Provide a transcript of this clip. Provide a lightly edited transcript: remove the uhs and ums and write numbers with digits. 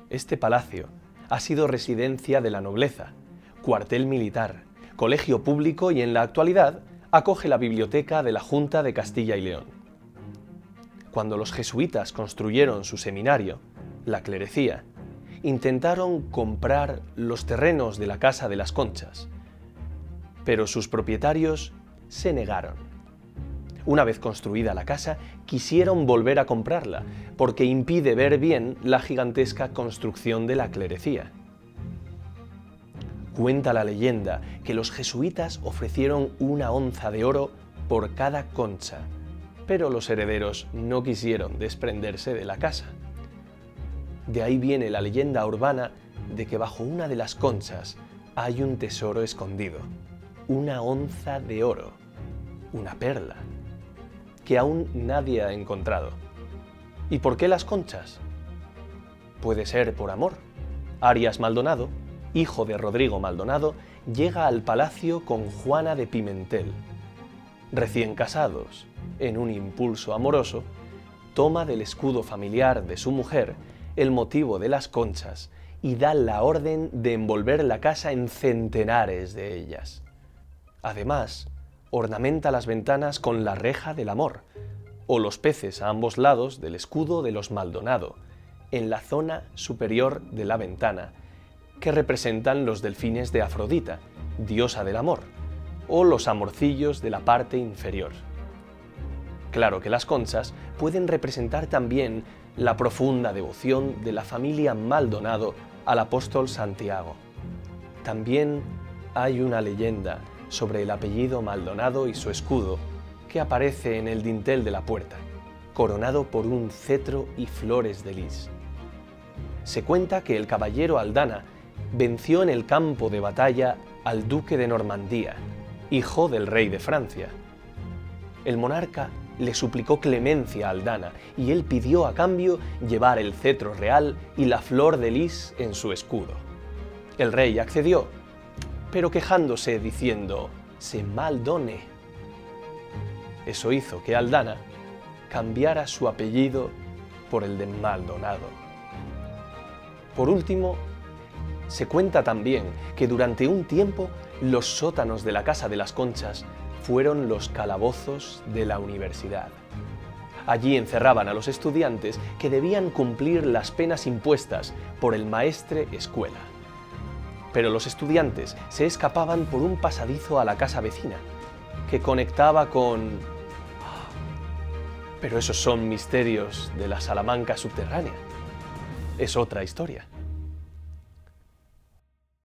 Este palacio ha sido residencia de la nobleza, cuartel militar, colegio público y en la actualidad acoge la biblioteca de la Junta de Castilla y León. Cuando los jesuitas construyeron su seminario, la clerecía, intentaron comprar los terrenos de la Casa de las Conchas, pero sus propietarios se negaron. Una vez construida la casa, quisieron volver a comprarla, porque impide ver bien la gigantesca construcción de la clerecía. Cuenta la leyenda que los jesuitas ofrecieron 1 onza de oro por cada concha, pero los herederos no quisieron desprenderse de la casa. De ahí viene la leyenda urbana de que bajo una de las conchas hay un tesoro escondido, 1 onza de oro, una perla, que aún nadie ha encontrado. ¿Y por qué las conchas? Puede ser por amor. Arias Maldonado, hijo de Rodrigo Maldonado, llega al palacio con Juana de Pimentel. Recién casados, en un impulso amoroso, toma del escudo familiar de su mujer el motivo de las conchas y da la orden de envolver la casa en centenares de ellas. Además, ornamenta las ventanas con la reja del amor, o los peces a ambos lados del escudo de los Maldonado, en la zona superior de la ventana, que representan los delfines de Afrodita, diosa del amor, o los amorcillos de la parte inferior. Claro que las conchas pueden representar también la profunda devoción de la familia Maldonado al apóstol Santiago. También hay una leyenda sobre el apellido Maldonado y su escudo, que aparece en el dintel de la puerta, coronado por un cetro y flores de lis. Se cuenta que el caballero Aldana venció en el campo de batalla al duque de Normandía, hijo del rey de Francia. El monarca le suplicó clemencia a Aldana y él pidió a cambio llevar el cetro real y la flor de lis en su escudo. El rey accedió, pero quejándose diciendo «se maldone». Eso hizo que Aldana cambiara su apellido por el de Maldonado. Por último, se cuenta también que durante un tiempo los sótanos de la Casa de las Conchas fueron los calabozos de la universidad. Allí encerraban a los estudiantes que debían cumplir las penas impuestas por el maestre escuela. Pero los estudiantes se escapaban por un pasadizo a la casa vecina, que conectaba con... Pero esos son misterios de la Salamanca subterránea. Es otra historia.